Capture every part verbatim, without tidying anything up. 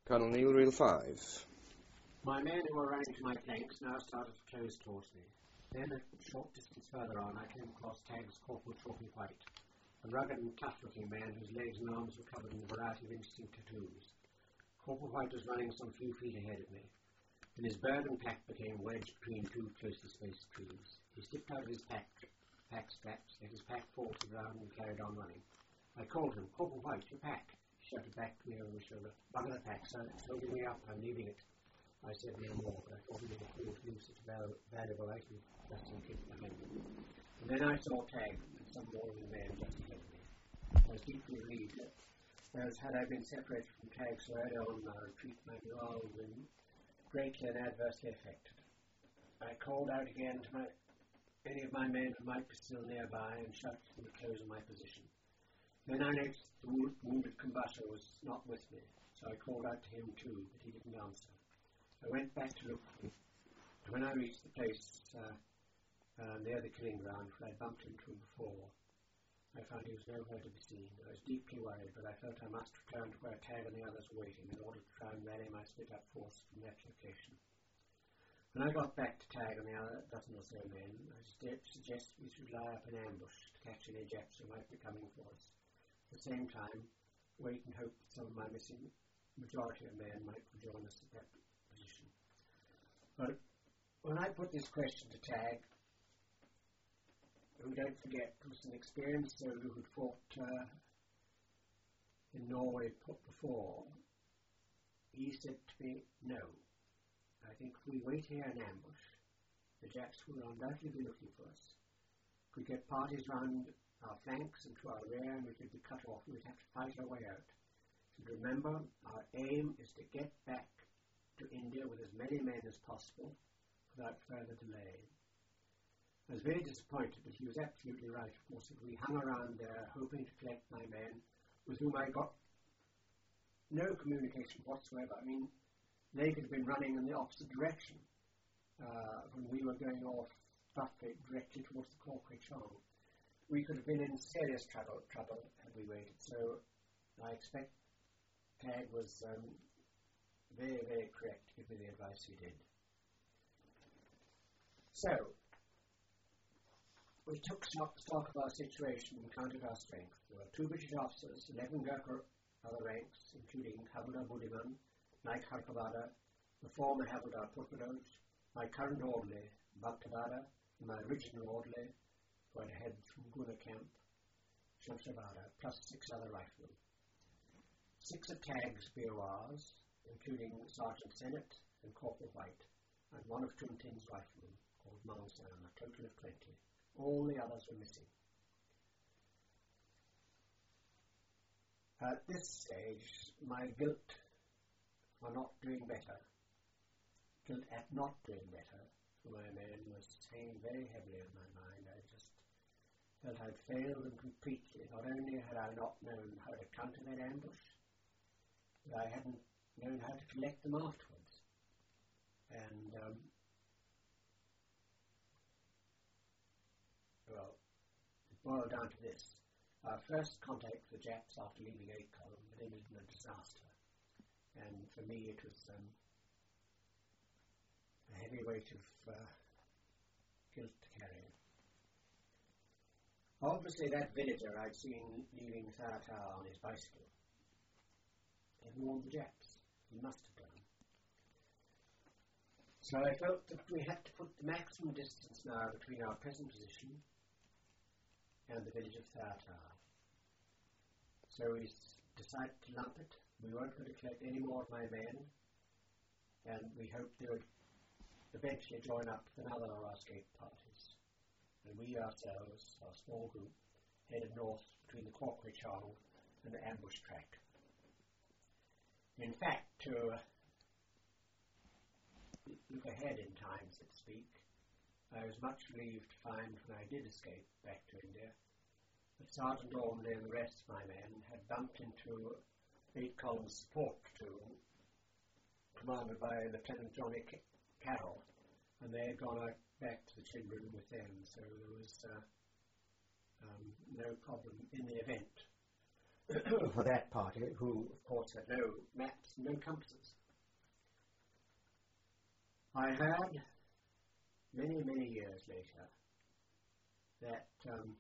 Colonel Neil, Reel five. My men who were running to my flanks now started to close towards me. Then, a short distance further on, I came across Tagg's Corporal Chalky White, a rugged and tough-looking man whose legs and arms were covered in a variety of interesting tattoos. Corporal White was running some few feet ahead of me, and his burden pack became wedged between two closely spaced trees. He stepped out of his pack, pack straps, let his pack fall to the ground, and carried on running. I called him, "Corporal White, your pack." He shouted back to me over my shoulder, "Bugger the pack, sir. It's holding me up. I'm leaving it." I said no more, but I thought it was cool to leave such a val- valuable item just in case behind me. And then I saw Tagg and some more of the men just ahead of me. I was deeply relieved, as had I been separated from Tagg so early on, my retreat might have all been greatly and adversely affected. I called out again to my, any of my men who might be still nearby and shouted to them to close on my position. Then I noticed the wo- wounded combatant was not with me, so I called out to him too, but he didn't answer. I went back to look for him. When I reached the place uh, uh, near the killing ground where I bumped into him before, I found he was nowhere to be seen. I was deeply worried, but I felt I must return to where Tagg and the others were waiting in order to try and rally my split-up force from that location. When I got back to Tagg and the other dozen or so men, I suggested we should lie up in ambush to catch any Japs who might be coming for us. At the same time, wait and hope that some of my missing majority of men might rejoin us at that position. But when I put this question to Tagg, who, don't forget, was an experienced soldier who'd fought uh, in Norway before, he said to me, "No, I think if we wait here in ambush, the Japs will undoubtedly be looking for us. If we get parties round our flanks and to our rear, and we could be cut off, we'd have to fight our way out. And remember, our aim is to get back to India with as many men as possible without further delay." I was very disappointed, but he was absolutely right. Of course, if we hung around there hoping to collect my men, with whom I got no communication whatsoever. I mean, they could have been running in the opposite direction uh, when we were going off Buffett directly towards the Corquay Channel. We could have been in serious trouble, trouble had we waited. So I expect Tagg was um, very, very correct to give me the advice he did. So, we took stock, stock of our situation and counted our strength. There were two British officers, eleven Gurkha other ranks, including Havildar Budiman, Naik Harkavada, the former Havildar Purpadoj, my current orderly, Bhaktavada, and my original orderly, who had head from Guna camp, Shamshabada, plus six other riflemen. Six of Tagg's B O Rs, including Sergeant Sennett and Corporal White, and one of Tuntin's riflemen, called Mansan, a total of twenty. All the others were missing. At this stage, my guilt for not doing better, guilt at not doing better for my men was hanging very heavily on my mind. I just felt I'd failed them completely. Not only had I not known how to counter that ambush, but I hadn't known how to collect them afterwards. And, um, well, it boiled down to this. Our first contact with the Japs after leaving eight column had ended in a disaster. And for me it was um, a heavy weight of uh, guilt to carry. Obviously that villager I'd seen leaving Tharata on his bicycle had warned the Japs. He must have done. So I felt that we had to put the maximum distance now between our present position and the village of Tharata. So we decided to lump it. We weren't going to collect any more of my men, and we hoped they would eventually join up with another of our escape parties. And we ourselves, our small group, headed north between the Corquay Channel and the ambush track. In fact, to uh, look ahead in time, so to speak, I was much relieved to find when I did escape back to India that Sergeant Ormley and the rest of my men had bumped into eight column support platoon commanded by Lieutenant Johnny Carroll, and they had gone out back to the children with them, so there was uh, um, no problem in the event. for that party, who, of course, had no maps, no compasses. I heard, many, many years later, that um,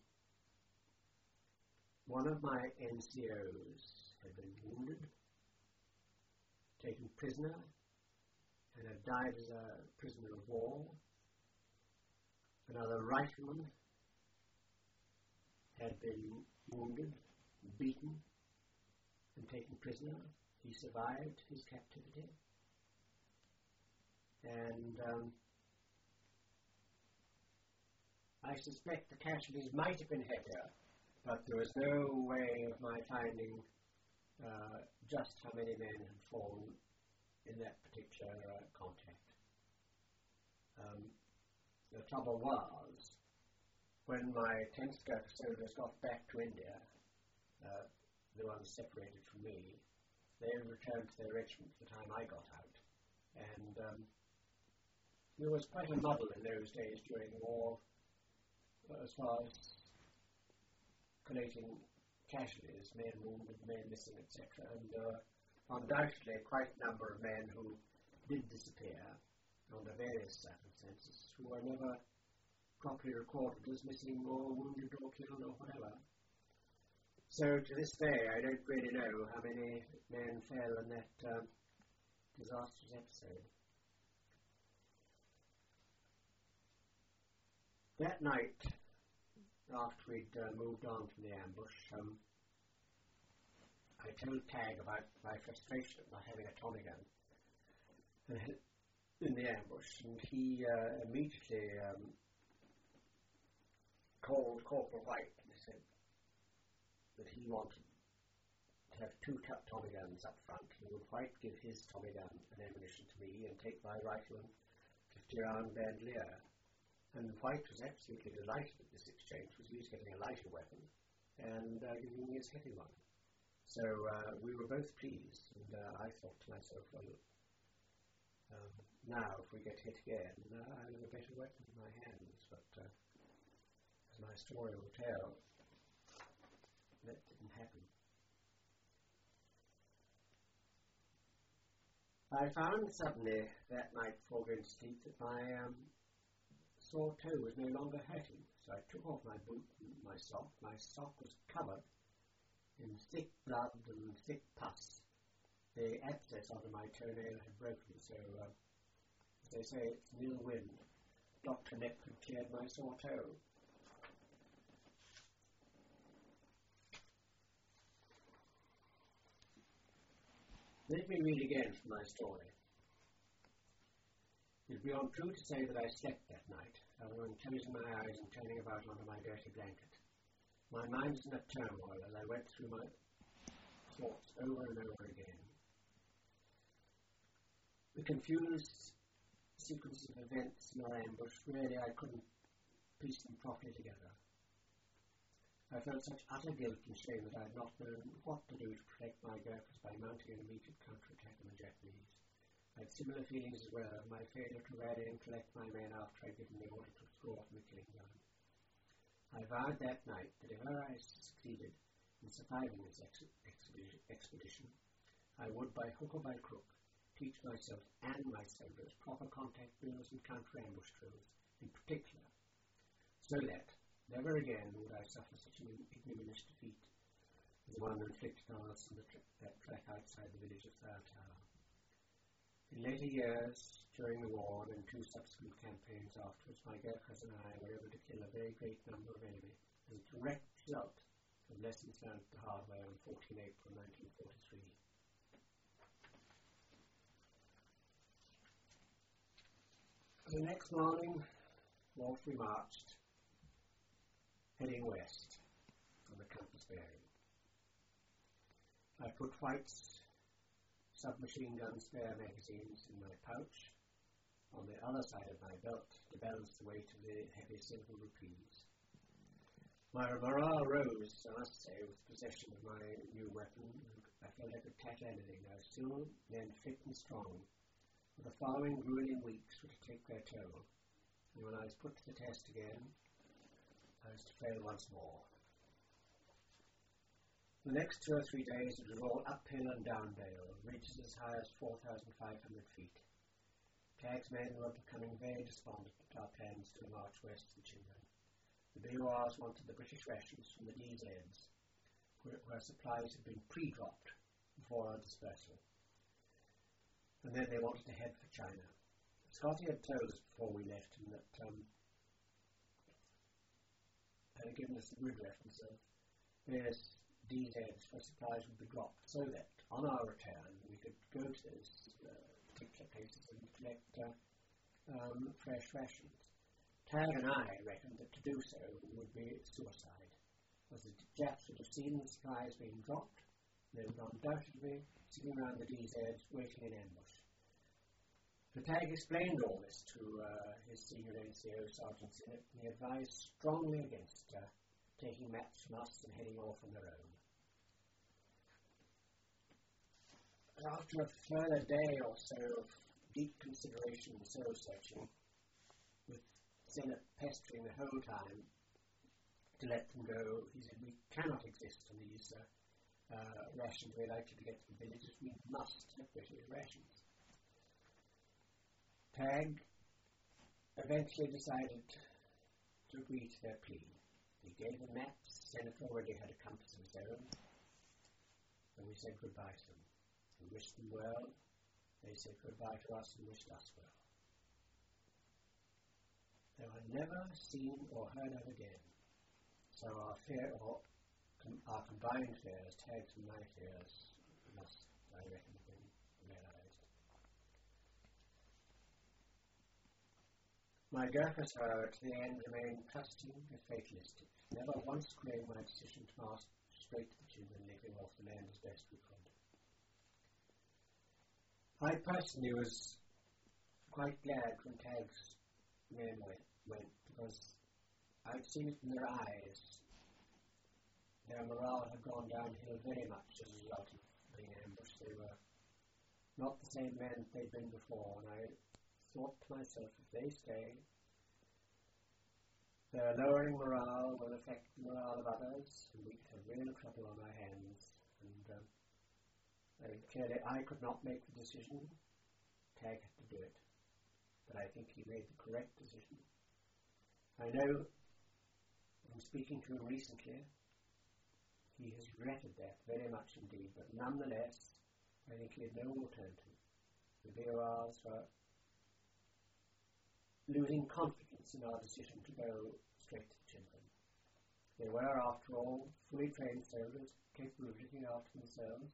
one of my N C Os had been wounded, taken prisoner, and had died as a prisoner of war. Another rifleman had been wounded, beaten, and taken prisoner. He survived his captivity. And um, I suspect the casualties might have been heavier, but there was no way of my finding uh, just how many men had fallen in that particular uh, contact. Um, the trouble was, when my tenth Gurkha soldiers got back to India, uh, the ones separated from me, they returned to their regiment the time I got out. And um, there was quite a muddle in those days during the war uh, as far as collating casualties, men wounded, men missing, et cetera. And uh, undoubtedly quite a number of men who did disappear under various circumstances, who were never properly recorded as missing or wounded or killed or whatever. So to this day, I don't really know how many men fell in that um, disastrous episode. That night, after we'd uh, moved on from the ambush, um, I told Tag about my frustration at not having a Tommy gun in the ambush, and he uh, immediately um, called Corporal White and said that he wanted to have two Tommy guns up front, and would White give his Tommy gun and ammunition to me and take my rifle and fifty round bandolier. And White was absolutely delighted at this exchange, because he was getting a lighter weapon and uh, giving me his heavy one. So uh, we were both pleased, and uh, I thought to myself, well, um, now if we get hit again, uh, I'll have a better weapon in my hands. But uh, as my story will tell, that didn't happen. I found suddenly that night before going to sleep that my um, sore toe was no longer hurting. So I took off my boot and my sock. My sock was covered in thick blood and thick pus. The abscess under my toenail had broken, so uh, as they say, it's nil wind. Doctor Nepp had cleared my sore toe. Let me read again from my story. It would be untrue to say that I slept that night, other than closing my eyes and turning about under my dirty blanket. My mind was in a turmoil as I went through my thoughts over and over again. The confused sequence of events in our ambush, really I couldn't piece them properly together. I felt such utter guilt and shame that I had not known what to do to protect my Gurkhas by mounting an immediate counterattack on the Japanese. I had similar feelings as well of my failure to rally and collect my men after I had given the order to withdraw from the killing ground. I vowed that night that if ever I succeeded in surviving this ex- expedition, expedition, I would, by hook or by crook, teach myself and my soldiers proper contact drills and counter-ambush drills in particular, so that never again would I suffer such an ignominious defeat as the one inflicted on us in the tra- that track outside the village of Tharatara. In later years, during the war and in two subsequent campaigns afterwards, my Gurkhas and I were able to kill a very great number of enemy as a direct result of lessons learned the hard way on the fourteenth of April nineteen forty-three. The next morning, off we marched, heading west on the compass bearing. I put White's submachine gun spare magazines in my pouch on the other side of my belt to balance the weight of the heavy silver rupees. My morale rose, I must say, with possession of my new weapon. I felt I could tackle anything. I was still then fit and strong, but the following grueling weeks were to take their toll, and when I was put to the test again, I was to fail once more. The next two or three days it was all uphill and downhill, ridges as high as four thousand five hundred feet. Tagg's men were becoming very despondent at our plans to march west of the Chinman. The B O Rs wanted the British rations from the D Zs, where, where supplies had been pre-dropped before our dispersal. And then they wanted to head for China. Scotty had told us before we left him that um, had given us a good reference of various D Zs where supplies would be dropped, so that on our return we could go to those uh, particular places and collect uh, um, fresh rations. Tag and I reckoned that to do so would be suicide, as the Japs would have seen the supplies being dropped, and they would undoubtedly be sitting around the D Zs waiting in ambush. The Tag explained all this to uh, his senior N C O, Sergeant Sinnott, and he advised strongly against uh, taking maps from us and heading off on their own. After a further day or so of deep consideration and soul searching, with Sinnott pestering the whole time to let them go, he said, "We cannot exist on these uh, uh, rations we're likely to get from villages. We must have British rations." Tag eventually decided to agree to their plea. We gave them maps. Sinnott already had a compass of his own, and we said goodbye to them. We wished them well. They said goodbye to us and wished us well. They were never seen or heard of again. So our fear, or com- our combined fears, Tag's and my fears, must, I reckon, have been realised. My Gurkhas, however, to the end remained trusting and fatalistic, never once querying my decision to march straight to the Chinman, living off the land as best we could. I personally was quite glad when Tag's men went, went because I'd seen it in their eyes. Their morale had gone downhill very much as a result of being ambushed. They were not the same men they'd been before, and I thought to myself, if they stay, their lowering morale will affect the morale of others, and we could have real trouble on our hands. And um, Very clearly, I could not make the decision. Tag had to do it. But I think he made the correct decision. I know, from speaking to him recently, he has regretted that very much indeed. But nonetheless, I think he had no alternative. The B O Rs were losing confidence in our decision to go straight to the Chinman. They were, after all, fully trained soldiers, capable of looking after themselves.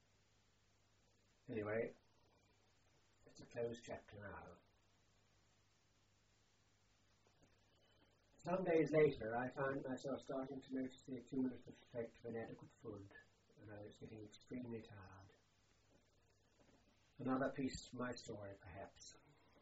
Anyway, it's a closed chapter now. Some days later, I found myself starting to notice the cumulative effect of inadequate food, and I was getting extremely tired. Another piece of my story, perhaps.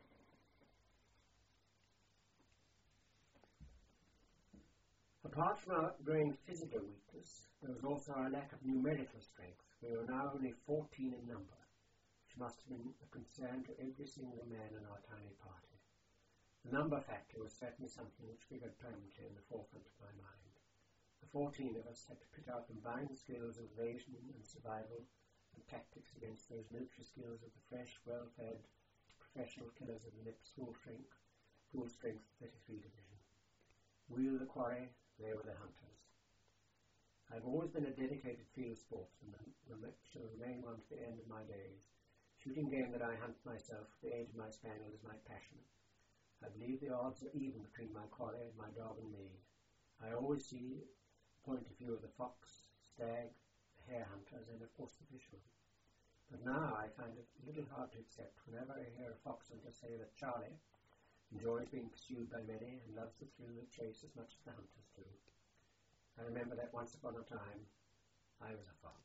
Apart from our growing physical weakness, there was also our lack of numerical strength. We were now only fourteen in number, which must have been a concern to every single man in our tiny party. The number factor was certainly something which figured permanently in the forefront of my mind. The fourteen of us had to pit our combined skills of evasion and survival and tactics against those military skills of the fresh, well-fed, professional killers of the Nips full strength, full strength thirty-three Division. We were the quarry, they were the hunters. I've always been a dedicated field sportsman and shall remain one to the end of my days. Shooting game that I hunt myself with the aid of my spaniel is my passion. I believe the odds are even between my quarry and my dog and me. I always see the point of view of the fox, stag, the hare hunters, and of course the fishermen. But now I find it a little hard to accept whenever I hear a fox hunter say that Charlie enjoys being pursued by many and loves the thrill of the chase as much as the hunters do. I remember that once upon a time I was a fox.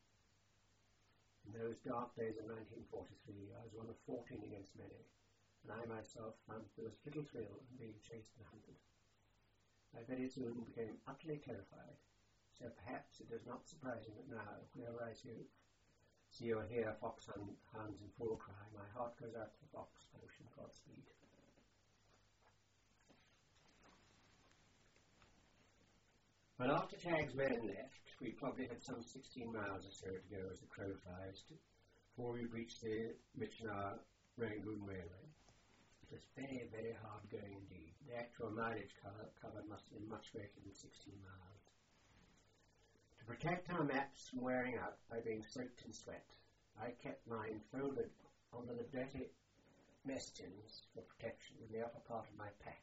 In those dark days of nineteen forty-three, I was one of fourteen against many, and I myself found there was little thrill in being chased and hunted. I very soon became utterly terrified, so perhaps it is not surprising that now, whenever I see, see or hear foxhounds in full cry, my heart goes out to the fox, I wish him Godspeed. But after Tagg's men left, we probably had some sixteen miles or so to go as the crow flies before we reached the Michenar Rangoon Railway. It was very, very hard going indeed. The actual mileage cover, cover must have been much greater than sixteen miles. To protect our maps from wearing out by being soaked in sweat, I kept mine folded under the dirty mess tins for protection in the upper part of my pack.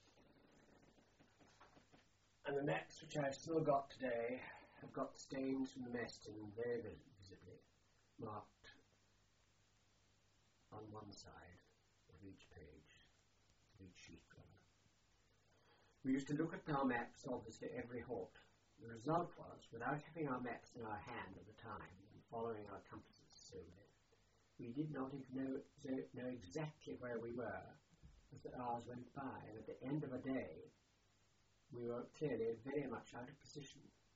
And the maps which I've still got today have got stains from the mess tin very visibly marked on one side of each page, of each sheet cover. We used to look at our maps obviously every halt. The result was, without having our maps in our hand at the time and following our compasses solely, we did not even know, know exactly where we were as the hours went by, and at the end of a day we were clearly very much out of position.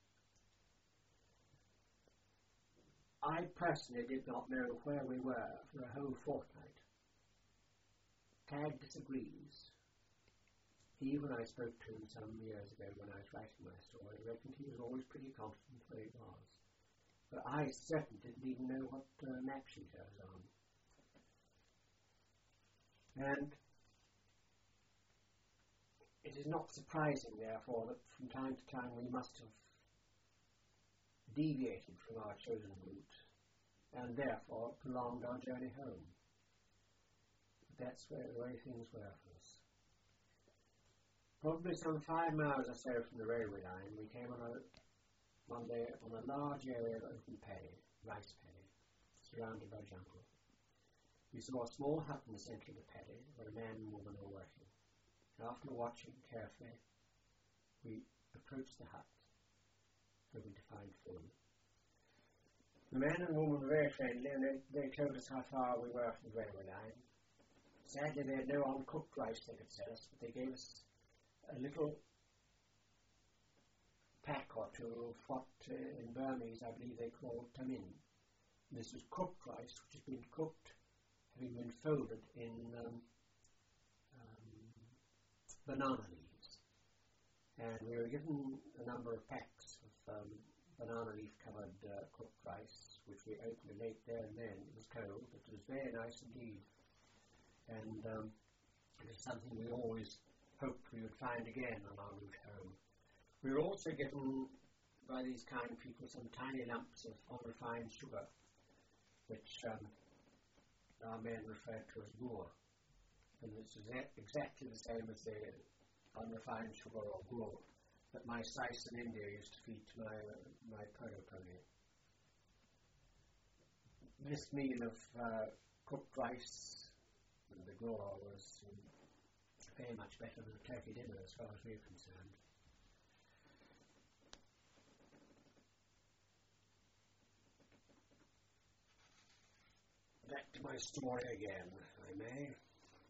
I personally did not know where we were for a whole fortnight. Tagg disagrees. He, when I spoke to him some years ago when I was writing my story, reckoned he was always pretty confident where he was. But I certainly didn't even know what uh, map sheet I was on. And it is not surprising, therefore, that from time to time we must have deviated from our chosen route and therefore prolonged our journey home. That's where the way things were for us. Probably some five miles or so from the railway line, we came on a, one day on a large area of open paddy, rice paddy, surrounded by jungle. We saw a small hut in the centre of the paddy where a man and woman were working. After watching carefully, we approached the hut, hoping to find food. The man and woman were very friendly, and they, they told us how far we were from the railway line. Sadly, they had no uncooked rice they could sell us, but they gave us a little pack or two of what uh, in Burmese I believe they call tamin. This was cooked rice, which had been cooked, having been folded in um, banana leaves, and we were given a number of packs of um, banana leaf covered uh, cooked rice, which we opened and ate there and then. It was cold, but it was very nice indeed, and um, it was something we always hoped we would find again on our route home. We were also given by these kind people some tiny lumps of unrefined sugar, which um, our men referred to as gur. And it's exactly the same as the unrefined sugar or gur that my Sais in India used to feed to my my polo pony. This meal of uh, cooked rice and the gur was um, very much better than a turkey dinner as far as we were concerned. Back to my story again, if I may.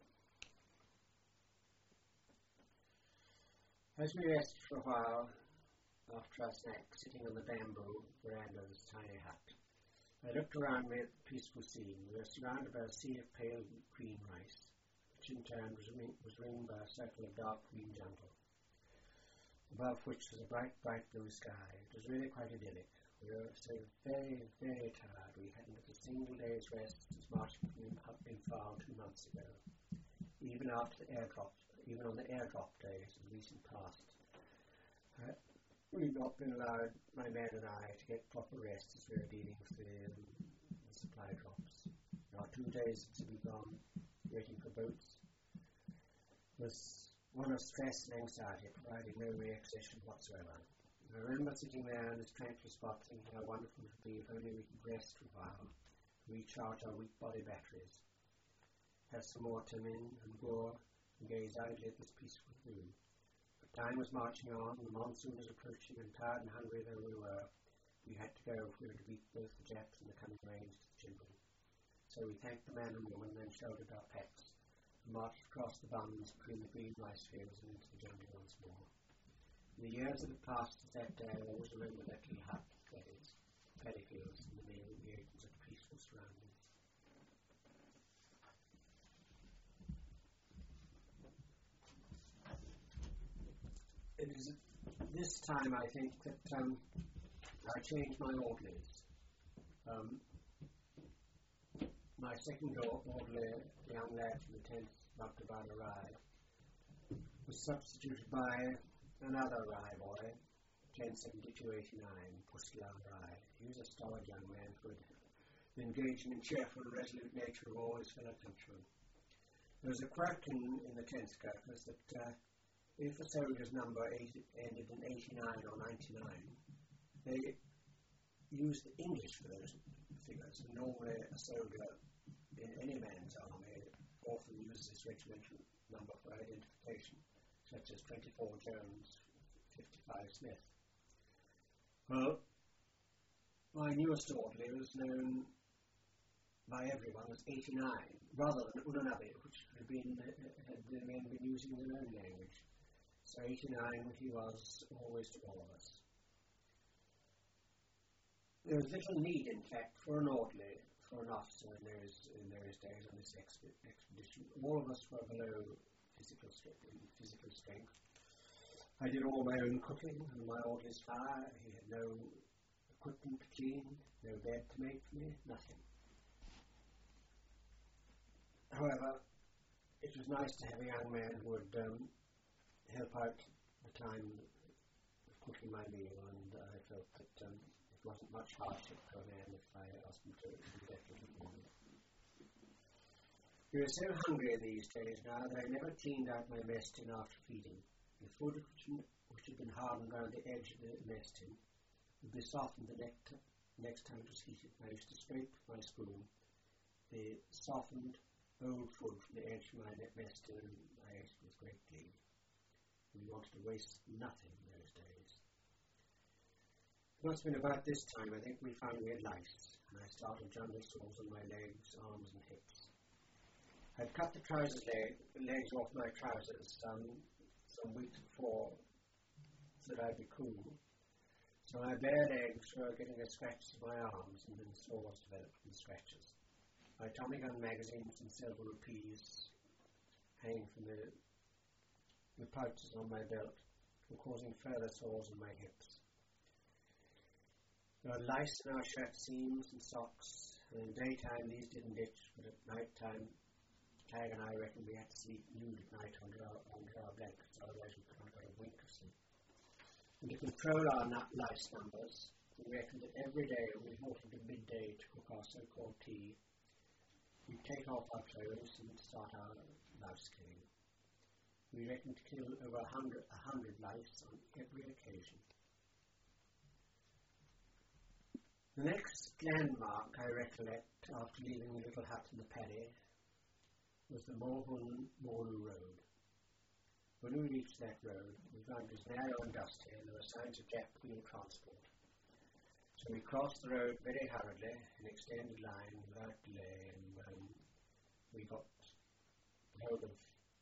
As we rested for a while after our snack, sitting on the bamboo veranda of this tiny hut, I looked around me at the peaceful scene. We were surrounded by a sea of pale green rice, which in turn was, ring- was ringed by a circle of dark green jungle, above which was a bright, bright blue sky. It was really quite idyllic. We were so very, very tired. We hadn't had a single day's rest since marching from Imphal two months ago, even after the airdrop. Even on the airdrop days in the recent past, uh, we've not been allowed, my men and I, to get proper rest as we were dealing with the, um, the supply drops. Our two days since we've gone waiting for boats was one of stress and anxiety, providing no relaxation whatsoever. I remember sitting there in this tranquil spot thinking how wonderful it would be if only we could rest for a while, recharge our weak body batteries, have some more tamin and gur, and gazed idly at this peaceful view. But time was marching on, the monsoon was approaching, and tired and hungry though we were, we had to go if we were to beat both the Japs and the coming rains to the children. So we thanked the man and woman, then shouldered our packs, and marched across the bunds between the green rice fields and into the jungle once more. In the years that had passed since that day, I always remember that little hut, that is, paddy fields, and the meal we ate in such peaceful surroundings. It is at this time, I think, that um, I changed my orderlies. Um, my second orderly, the young lad from the tenth Magdabana Rye, was substituted by another Rye boy, ten seventy-two eighty-nine, Pustilan Rye. He was a stolid young man who had an engaging and cheerful and resolute nature of all his fellow countrymen. There was a quirk in, in the tenth Gurkhas that uh, if a soldier's number eighty, ended in eighty-nine or ninety-nine, they used the English for those figures. And normally a soldier in any man's army often uses his regimental number for identification, such as twenty-four Jones, fifty-five Smith. Well, my newest orderly was known by everyone as eighty-nine, rather than Unanabi, which had been had the men been using their own language. So eighty-nine he was always to all of us. There was little need, in fact, for an orderly, for an officer in those in those days on this exp- expedition. All of us were below physical strength. Physical strength. I did all my own cooking and my orderly's fire. He had no equipment to clean, no bed to make for me, nothing. However, it was nice to have a young man who would um, help out the time of cooking my meal, and I felt that um, it wasn't much hardship for a man if I asked him to do that little for me. We were so hungry these days now that I never cleaned out my mess tin after feeding. The food which, which had been hardened round the edge of the mess tin would be softened the next, t- next time it was heated. I used to scrape with my spoon the softened old food from the edge of my mess tin, and I ate it with great glee. We wanted to waste nothing in those days. It must have been about this time, I think, we found we had lice, and I started jungle sores on my legs, arms and hips. I'd cut the trousers leg, legs off my trousers um, some weeks before so that I'd be cool. So my bare legs were getting the scratches of my arms, and then sores developed from the scratches. My Tommy Gun magazines and silver rupees hanging from the, the pouches on my belt were causing further sores on my hips. There were lice in our shirt seams and socks, and in daytime these didn't itch, but at night time Tag and I reckoned we had to sleep nude at night under our, under our blankets, otherwise we could not get a wink of sleep. And to control our nut lice numbers, we reckoned that every day we halted at midday to cook our so-called tea. We'd take off our clothes and start our mouse killing. We reckoned to kill over a hundred, a hundred lice on every occasion. The next landmark I recollect after leaving the little hut in the paddy was the Morhun Morlu Road. When we reached that road, we found it was narrow and dusty, and there were signs of Jap wheel transport. So we crossed the road very hurriedly, in extended line, without delay, and um, we got hold of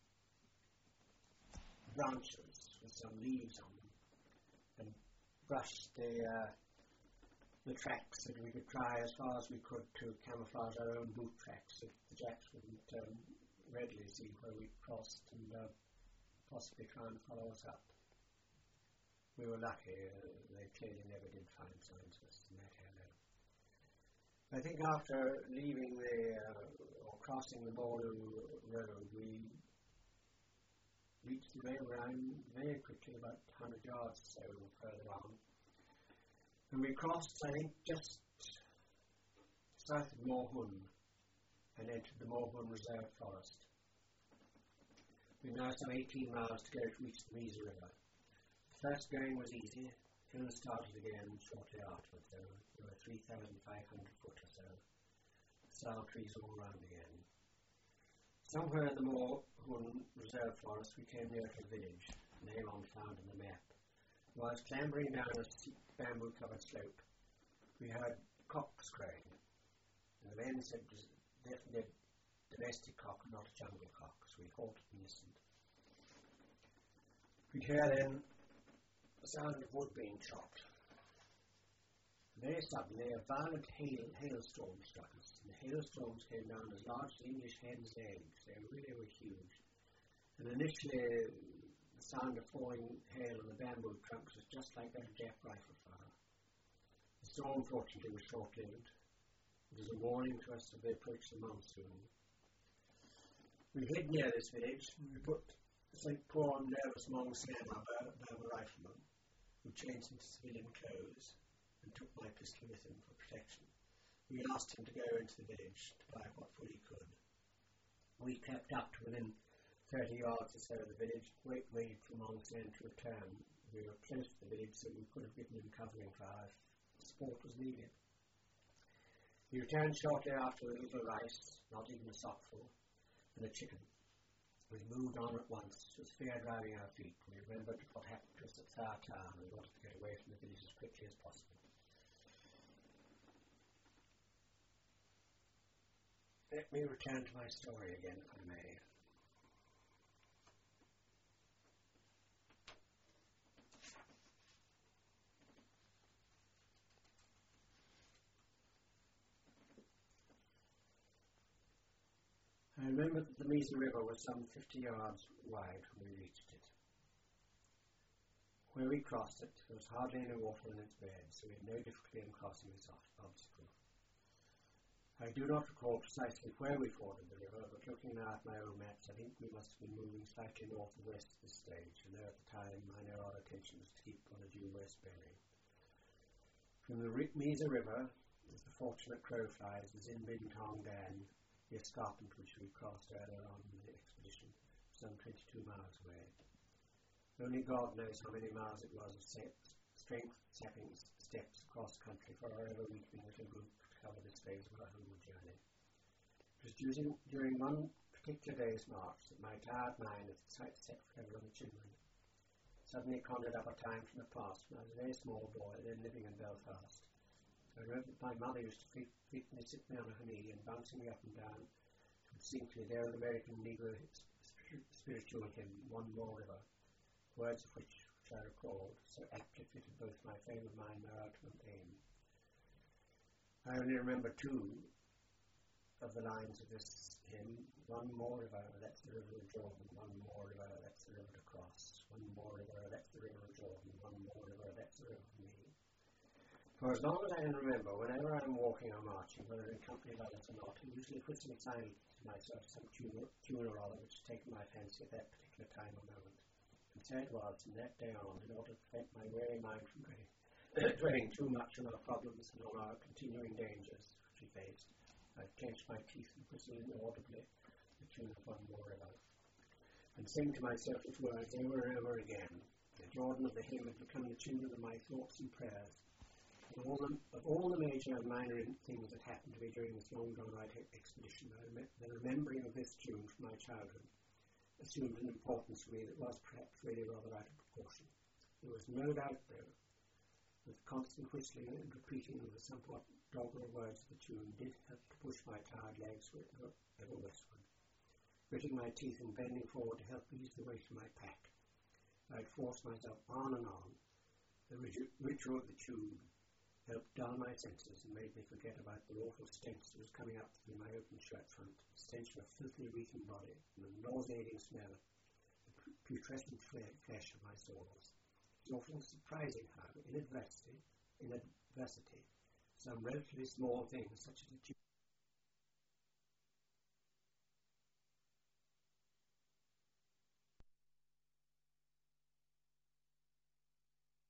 branches with some leaves on them, and brushed the uh, the tracks so that we could try as far as we could to camouflage our own boot tracks so the Japs wouldn't um, readily see where we crossed and uh, possibly try and follow us up. We were lucky, uh, they clearly never did find signs of us in that area. I think after leaving the, uh, or crossing the Morlu Road, we reached the rail line very quickly, about one hundred yards or so further on. And we crossed, I think, just south of Morhun and entered the Morhun Reserve Forest. We've now some eighteen miles to go to reach the Meese River. The first going was easy. Hills started again shortly afterwards, though. There were three thousand five hundred foot or so. Sorrel trees all round again. Somewhere in the Morhun Reserve Forest we came near to a village, a name on found in the map. Whilst clambering down a steep bamboo-covered slope, we heard cocks crowing, and the men said it was definitely a domestic cock, not a jungle cock, so we halted and listened. We'd hear then the sound of wood being chopped. Very suddenly, a violent hail, hailstorm struck us, and the hailstorms came down as large as English hens' eggs. They really were huge. And initially, the sound of falling hail on the bamboo trunks was just like that Jap rifle fire. The storm, fortunately, was short-lived. It was a warning to us of the approach of the monsoon. We hid near this village, and we put Saint Paul and nervous Mong Sam, our Burma rifleman, who changed into civilian clothes, and took my pistol with him for protection. We asked him to go into the village to buy what food he could. We crept up to within thirty yards or so of the village, wait, waited for Mong Sam to return. We were close to the village, so we could have given him covering fire if support was needed. He returned shortly after with a little rice, not even a sockful, and a chicken. We moved on at once. It was fear driving our feet. We remembered what happened to us at Thar Town and we wanted to get away from the village as quickly as possible. Let me return to my story again, if I may. I remember that the Mesa River was some fifty yards wide when we reached it. Where we crossed it, there was hardly any water in its bed, so we had no difficulty in crossing this obstacle. I do not recall precisely where we forded the river, but looking now at my old maps, I think we must have been moving slightly north and west at this stage, and there at the time my narrow attention was to keep on a due west bearing. From the Mesa River, as the fortunate crow flies, is in Bintong Dan, the escarpment which we crossed earlier on in the expedition, some twenty-two miles away. Only God knows how many miles it was of strength-sapping steps across country for our ever-weakening little group to cover this phase of our homeward journey. It was during, during one particular day's march that my tired mind, as the sight set forever on the chimney, suddenly conjured up a time from the past when I was a very small boy, then living in Belfast. I remember that my mother used to frequently sit me on her knee and bouncing me up and down would sing to me the old American Negro spiritual hymn, One More River, words of which, which I recalled, so aptly fitted both my frame of mind and my ultimate aim. I only remember two of the lines of this hymn: one more river, that's the river of Jordan; one more river, that's the river to cross; one more river, that's the river of Jordan; one more river, that's the river of me. For as long as I can remember, whenever I'm walking or marching, whether in company of others or not, I usually whistle silently to myself some tune, tune or other which has taken my fancy at that particular time or moment. And so it was from that day on, in order to prevent my weary mind from dwelling too much on our problems and on our continuing dangers which we faced, I clenched my teeth and whistled inaudibly the tune of One More River, and sing to myself with words over and over again. The Jordan of the hymn had become the tune of my thoughts and prayers. Of all, the, of all the major and minor things that happened to me during this long drawn-out expedition, I rem- the remembering of this tune from my childhood assumed an importance for me that was perhaps really rather out of proportion. There was no doubt, though, that the constant whistling and repeating of the somewhat doggerel words of the tune did help to push my tired legs ever, ever westward. Gritting my teeth and bending forward to help ease the weight of my pack, I had forced myself on and on. The ritual of the tune helped dull my senses and made me forget about the awful stench that was coming up through my open shirt front, the stench of a filthy, reeking body, and the nauseating smell of the putrescent flesh of my sores. It was often surprising how, in adversity, in adversity, some relatively small things, such as a